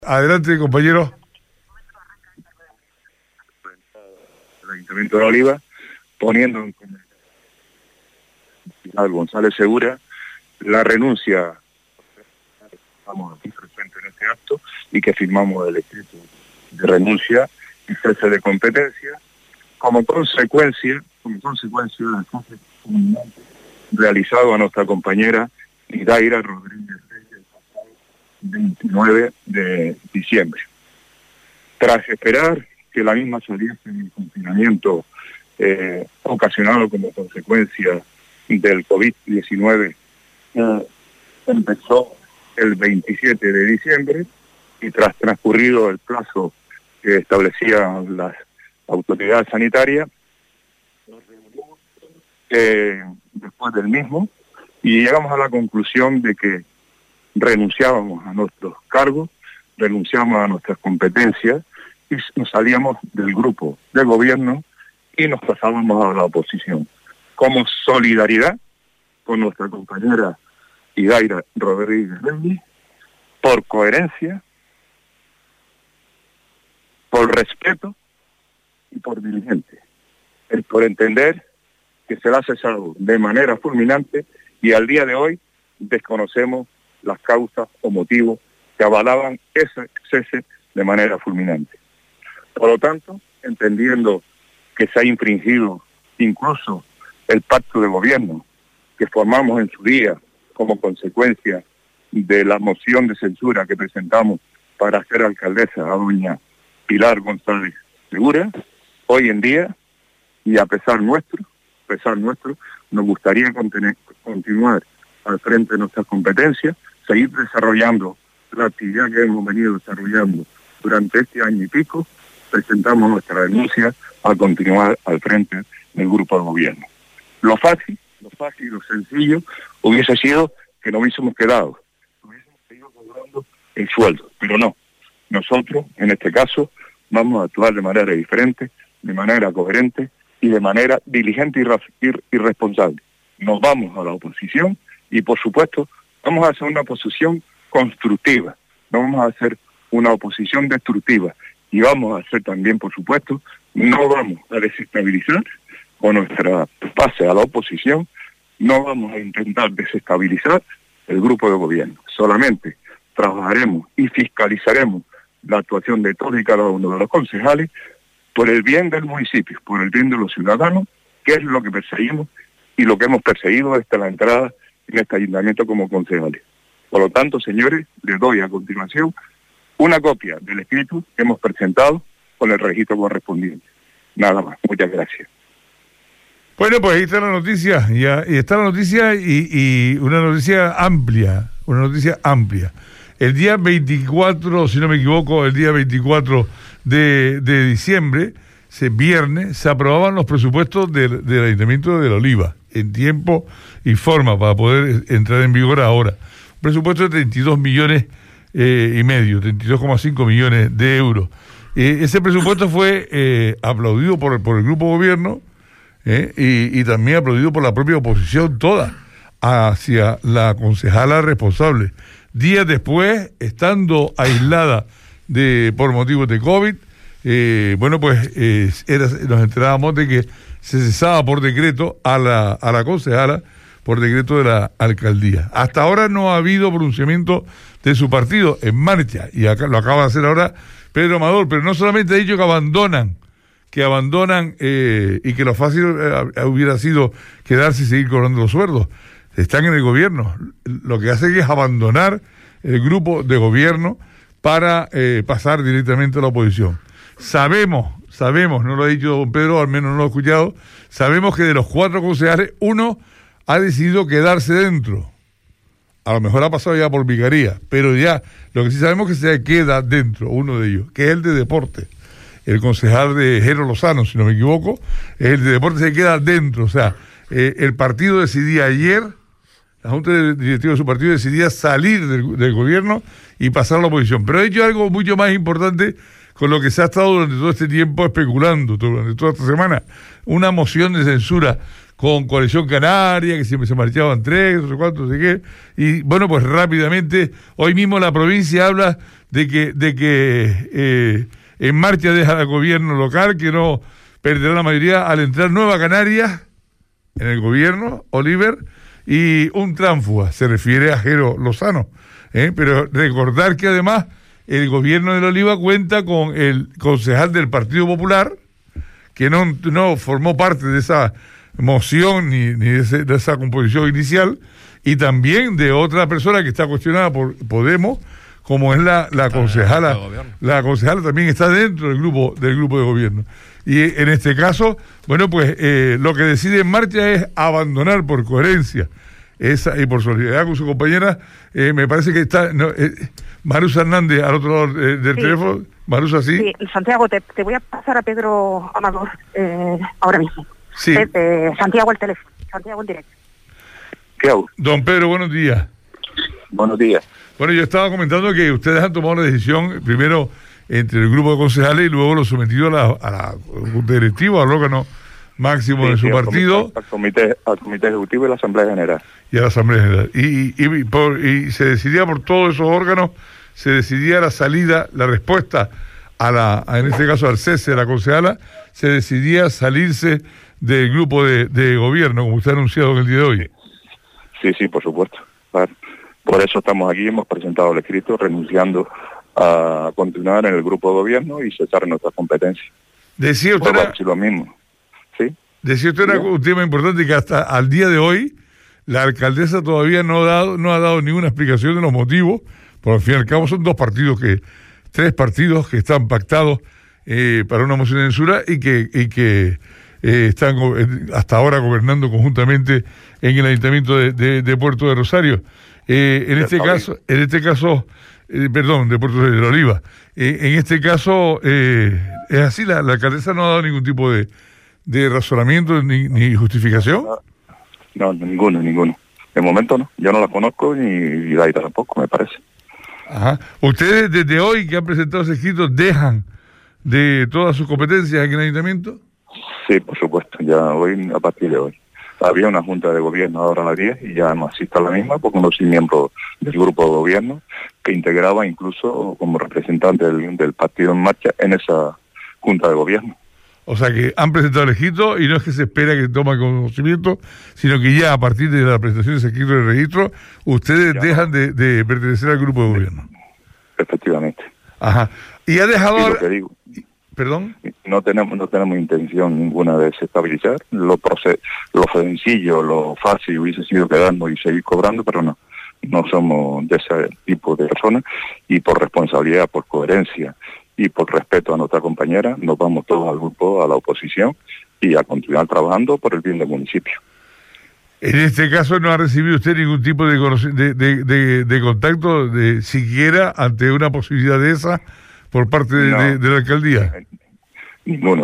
Adelante, compañero. El Ayuntamiento de La Oliva, poniendo en al González Segura la renuncia, estamos aquí presentes en este acto, y que firmamos el escrito de renuncia y cese de competencia como consecuencia del cese realizado a nuestra compañera Idaira Rodríguez Reyes el pasado 29 de diciembre. Tras esperar que la misma saliese en el confinamiento ocasionado como consecuencia del COVID-19, empezó el 27 de diciembre y tras transcurrido el plazo que establecían las autoridades sanitarias, nos reunimos después del mismo y llegamos a la conclusión de que renunciábamos a nuestros cargos, renunciamos a nuestras competencias y nos salíamos del grupo de gobierno y nos pasábamos a la oposición. Como solidaridad con nuestra compañera Idaira Rodríguez Reyes, por coherencia, por respeto y por diligente. Es por entender que se la ha cesado de manera fulminante y al día de hoy desconocemos las causas o motivos que avalaban ese cese de manera fulminante. Por lo tanto, entendiendo que se ha infringido incluso el pacto de gobierno que formamos en su día como consecuencia de la moción de censura que presentamos para hacer alcaldesa a doña Pilar González Segura, hoy en día, y a pesar nuestro, nos gustaría continuar al frente de nuestras competencias, seguir desarrollando la actividad que hemos venido desarrollando durante este año y pico. Presentamos nuestra renuncia a continuar al frente del grupo de gobierno. Lo fácil, lo sencillo, hubiese sido que nos hubiésemos quedado, hubiésemos seguido cobrando el sueldo, pero no. Nosotros, en este caso, vamos a actuar de manera diferente, de manera coherente y de manera diligente y responsable. Nos vamos a la oposición y, por supuesto, vamos a hacer una oposición constructiva, no vamos a hacer una oposición destructiva y vamos a hacer también, por supuesto, no vamos a desestabilizar con nuestra pase a la oposición, no vamos a intentar desestabilizar el grupo de gobierno. Solamente trabajaremos y fiscalizaremos la actuación de todos y cada uno de los concejales por el bien del municipio, por el bien de los ciudadanos, que es lo que perseguimos y lo que hemos perseguido desde la entrada en este ayuntamiento como concejales. Por lo tanto, señores, les doy a continuación una copia del escrito que hemos presentado con el registro correspondiente. Nada más. Muchas gracias. Bueno, pues ahí está la noticia, y está la noticia y una noticia amplia, El día 24, si no me equivoco, el día 24 de diciembre, viernes, se aprobaban los presupuestos del Ayuntamiento de La Oliva, en tiempo y forma, para poder entrar en vigor ahora. Un presupuesto de 32 millones y medio, 32,5 millones de euros. Ese presupuesto fue aplaudido por el grupo gobierno y también aplaudido por la propia oposición toda hacia la concejala responsable. Días después, estando aislada por motivos de COVID, nos enterábamos de que se cesaba por decreto a la concejala, por decreto de la alcaldía. Hasta ahora no ha habido pronunciamiento de su partido en marcha, y acá lo acaba de hacer ahora Pedro Amador, pero no solamente ha dicho que abandonan y que lo fácil hubiera sido quedarse y seguir cobrando los sueldos. Están en el gobierno. Lo que hace es abandonar el grupo de gobierno para pasar directamente a la oposición. Sabemos, no lo ha dicho don Pedro, al menos no lo he escuchado, sabemos que de los 4 concejales, uno ha decidido quedarse dentro. A lo mejor ha pasado ya por vicaría, pero ya, lo que sí sabemos es que se queda dentro, uno de ellos, que es el de deporte. El concejal de Jero Lozano, si no me equivoco, el de deporte se queda dentro. O sea, el partido decidía ayer, la Junta Directiva de su partido decidía salir del gobierno y pasar a la oposición. Pero ha hecho algo mucho más importante con lo que se ha estado durante todo este tiempo especulando, durante toda esta semana. Una moción de censura con Coalición Canaria, que siempre se marchaban 3, no sé cuántos, no sé qué. Y bueno, pues rápidamente, hoy mismo la provincia habla de que En Marcha deja al gobierno local, que no perderá la mayoría al entrar Nueva Canarias en el gobierno, Oliver, y un tránsfuga, se refiere a Jero Lozano, pero recordar que además el gobierno de la Oliva cuenta con el concejal del Partido Popular, que no formó parte de esa moción ni de esa composición inicial, y también de otra persona que está cuestionada por Podemos, como es la concejala. La concejala también está dentro del grupo de gobierno. Y en este caso, bueno, pues lo que decide En Marcha es abandonar por coherencia y por solidaridad con su compañera. Me parece que está Marusa Hernández al otro lado del teléfono. Marusa, sí. Sí, Santiago, te voy a pasar a Pedro Amador ahora mismo. Sí. Santiago, el teléfono. Santiago, en directo. ¿Qué hago? Don Pedro, buenos días. Buenos días. Bueno, yo estaba comentando que ustedes han tomado la decisión, primero entre el grupo de concejales y luego lo sometido a la Junta Directiva, al órgano máximo de su partido. Al comité Ejecutivo y la Asamblea General. Y a la Asamblea General. Y se decidía por todos esos órganos, se decidía la salida, la respuesta en este caso al cese de la concejala, se decidía salirse del grupo de gobierno, como usted ha anunciado en el día de hoy. Sí, por supuesto. Claro. Por eso estamos aquí, hemos presentado el escrito renunciando a continuar en el grupo de gobierno y cesar nuestras competencias. Decía usted lo mismo. ¿Sí? Decía usted un tema importante, que hasta al día de hoy la alcaldesa todavía no ha dado ninguna explicación de los motivos, porque al fin y al cabo son tres partidos que están pactados para una moción de censura y que están hasta ahora gobernando conjuntamente en el Ayuntamiento de Puerto de Rosario. En este caso, perdón, de Puerto de la Oliva. En este caso, es así, la alcaldesa no ha dado ningún tipo de razonamiento ni justificación. No, ninguno. De momento no, yo no la conozco ni Daira tampoco, me parece. Ajá. ¿Ustedes desde hoy que han presentado ese escrito dejan de todas sus competencias en el Ayuntamiento? Sí, por supuesto, ya hoy, a partir de hoy. Había una junta de gobierno ahora a las 10 y ya no asiste a la misma porque no soy miembro del grupo de gobierno que integraba incluso como representante del partido En Marcha en esa junta de gobierno. O sea que han presentado el escrito y no es que se espera que tome conocimiento, sino que ya a partir de la presentación de ese escrito de registro, ustedes dejan de pertenecer al grupo de gobierno. Efectivamente. Ajá. Y ha dejado... Y lo que digo, ¿perdón? No tenemos intención ninguna de desestabilizar. Lo sencillo, lo fácil hubiese sido quedarnos y seguir cobrando, pero no somos de ese tipo de personas y por responsabilidad, por coherencia y por respeto a nuestra compañera, nos vamos todos al grupo, a la oposición y a continuar trabajando por el bien del municipio. En este caso no ha recibido usted ningún tipo de contacto, siquiera ante una posibilidad de esa, por parte de la alcaldía. Ninguno.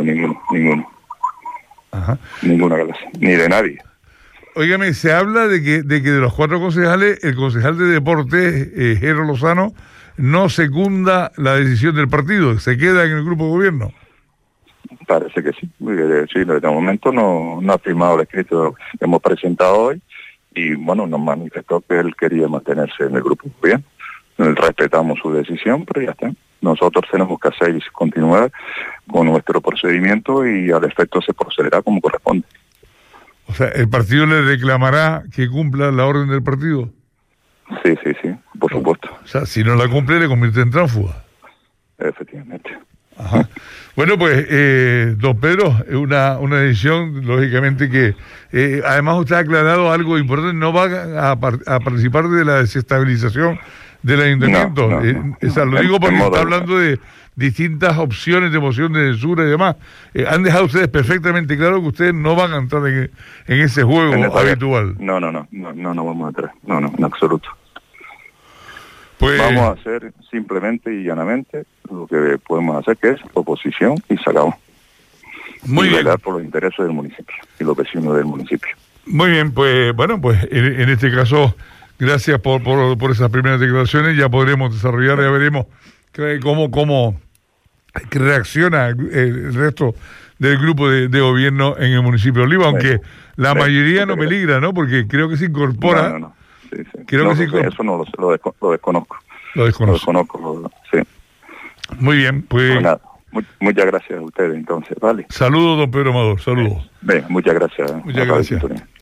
Ajá. Ninguna clase, ni de nadie. Óigame, se habla de que de los 4 concejales, el concejal de Deportes, Jero Lozano, no secunda la decisión del partido, se queda en el grupo de gobierno. Parece que sí, sí, de momento no ha firmado el escrito que hemos presentado hoy y bueno, nos manifestó que él quería mantenerse en el grupo de gobierno. Respetamos su decisión, pero ya está. Nosotros tenemos que hacer y continuar con nuestro procedimiento y al efecto se procederá como corresponde. O sea, ¿el partido le reclamará que cumpla la orden del partido? Sí, por supuesto. O sea, si no la cumple, le convierte en tránsfuga. Efectivamente. Ajá. Bueno, pues, don Pedro, es una decisión, lógicamente, que además usted ha aclarado algo importante, no va a participar de la desestabilización del ayuntamiento. O sea, lo digo porque está hablando de distintas opciones de moción de censura y demás. Han dejado ustedes perfectamente claro que ustedes no van a entrar en ese juego habitual. No vamos a entrar. No, en absoluto. Pues vamos a hacer simplemente y llanamente lo que podemos hacer, que es oposición y se acabó. Muy bien. Velar por los intereses del municipio y los vecinos del municipio. Muy bien, pues bueno, pues en este caso, gracias por esas primeras declaraciones. Ya podremos desarrollar, ya veremos cómo reacciona el resto del grupo de gobierno en el municipio de Oliva, aunque la mayoría no peligra, ¿no? Porque creo que se incorpora. Sí. Creo que eso no lo desconozco. Lo desconozco. Lo desconozco, sí. Muy bien, pues... No, nada. Muchas gracias a ustedes entonces, ¿vale? Saludos, don Pedro Amador, saludos. Venga, muchas gracias. Muchas gracias.